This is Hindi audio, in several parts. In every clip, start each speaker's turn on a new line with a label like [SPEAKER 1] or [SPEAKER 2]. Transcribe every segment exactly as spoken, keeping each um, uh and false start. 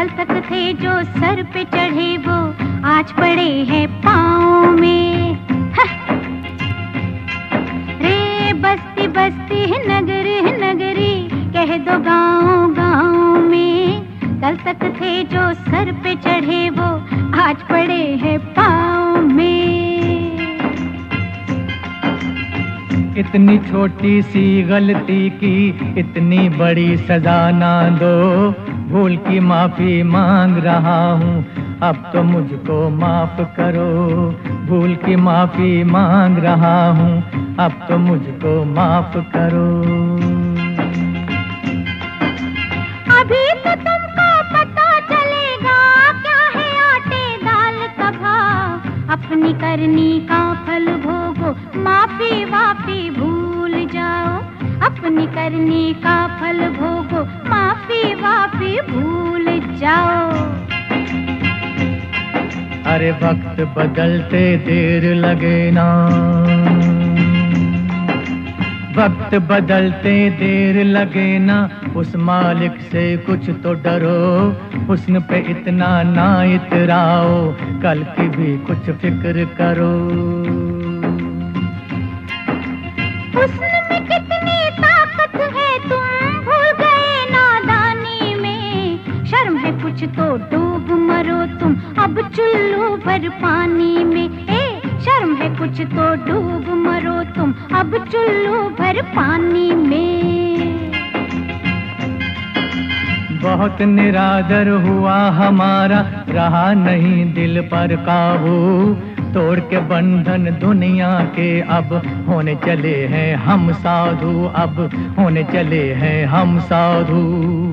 [SPEAKER 1] कल तक थे जो सर पे चढ़े वो आज पड़े हैं पाँव में। रे बस्ती बस्ती नगरी नगरी कह दो गाँव गाँव में, कल तक थे जो सर पे चढ़े वो आज पड़े हैं पाँव में।
[SPEAKER 2] इतनी छोटी सी गलती की इतनी बड़ी सजा ना दो, भूल की माफी मांग रहा हूँ अब तो मुझको माफ करो। भूल की माफी मांग रहा हूँ अब तो मुझको माफ करो।
[SPEAKER 1] अभी तो तुमको पता चलेगा क्या है आटे दाल का भाव, अपनी करनी का फल भोगो माफी वाफी भूल जाओ। अपनी करनी का फल भोगो माफी वाफी भूल जाओ।
[SPEAKER 2] अरे वक्त बदलते देर लगे ना, वक्त बदलते देर लगे ना, उस मालिक से कुछ तो डरो। हुस्न पे इतना ना इतराओ, कल की भी कुछ फिक्र करो।
[SPEAKER 1] हुस्न में कितनी ताकत है तुम भूल गए नादानी में, शर्म है कुछ तो डूब मरो तुम अब चुल्लू भर पानी में। ए शर्म है कुछ तो डूब मरो तुम अब चुल्लू भर पानी में।
[SPEAKER 2] बहुत निरादर हुआ हमारा, रहा नहीं दिल पर काबू। तोड़ के बंधन दुनिया के अब होने चले हैं हम साधु, अब होने चले हैं हम साधु।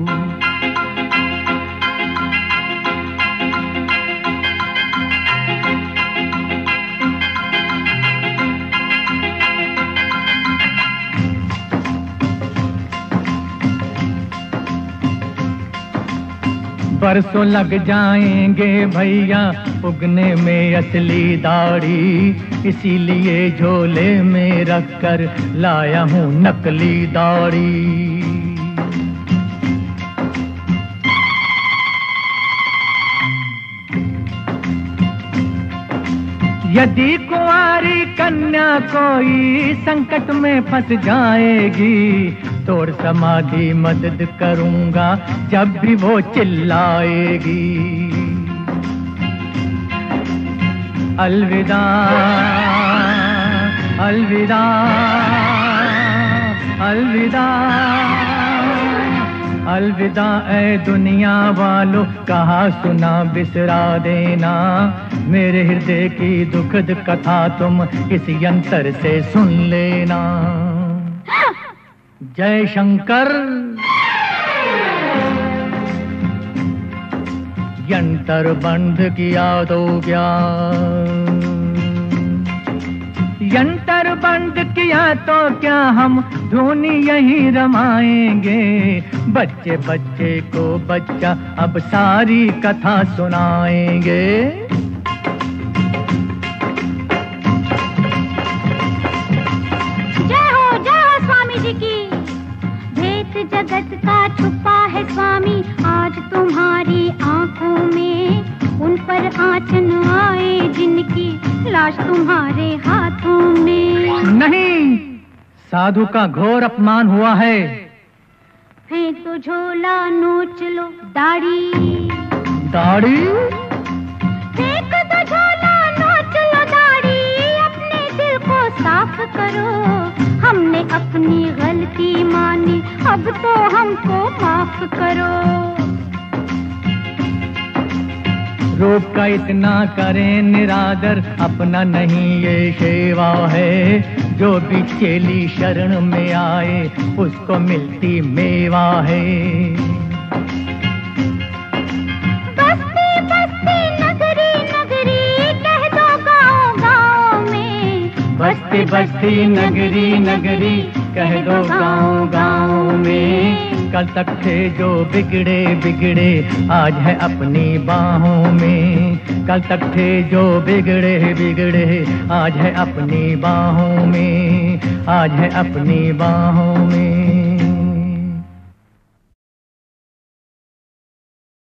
[SPEAKER 2] बरसों लग जाएंगे भैया उगने में असली दाढ़ी, इसीलिए झोले में रख कर लाया हूँ नकली दाढ़ी। यदि कुंवारी कन्या कोई संकट में फंस जाएगी, तोड़ समाधि मदद करूंगा जब भी वो चिल्लाएगी। अलविदा अलविदा अलविदा अलविदा ऐ दुनिया वालों, कहा सुना बिसरा देना। मेरे हृदय की दुखद कथा तुम इस यंत्र से सुन लेना। जय शंकर। यंत्र बंद किया तो क्या, यंत्र बंद किया तो क्या, हम धुनी यहीं रमाएंगे। बच्चे बच्चे को बच्चा अब सारी कथा सुनाएंगे।
[SPEAKER 1] जय हो जय हो स्वामी जी की। भेद जगत का छुपा है स्वामी आज तुम्हारी आंखों में, उन पर आँच न आए जिनकी लाश तुम्हारे हाथों में।
[SPEAKER 2] नहीं, साधु का घोर अपमान हुआ है।
[SPEAKER 1] फेंक तो झोला नोच लो दाढ़ी,
[SPEAKER 2] दाढ़ी
[SPEAKER 1] फेंक तो झोला नोच लो दाढ़ी, अपने दिल को साफ करो। हमने अपनी गलती मानी अब तो हमको माफ करो।
[SPEAKER 2] रूप का इतना करें निरादर, अपना नहीं ये सेवा है। जो भी चेली शरण में आए उसको मिलती मेवा है।
[SPEAKER 1] बस्ती बस्ती नगरी नगरी कह दो गाँव गाँव में,
[SPEAKER 2] बस्ती बस्ती नगरी नगरी कह दो गाँव गाँव में। कल तक थे जो बिगड़े बिगड़े आज है अपनी बाहों में। कल तक थे जो बिगड़े बिगड़े आज है अपनी बाहों में, आज है अपनी बाहों में।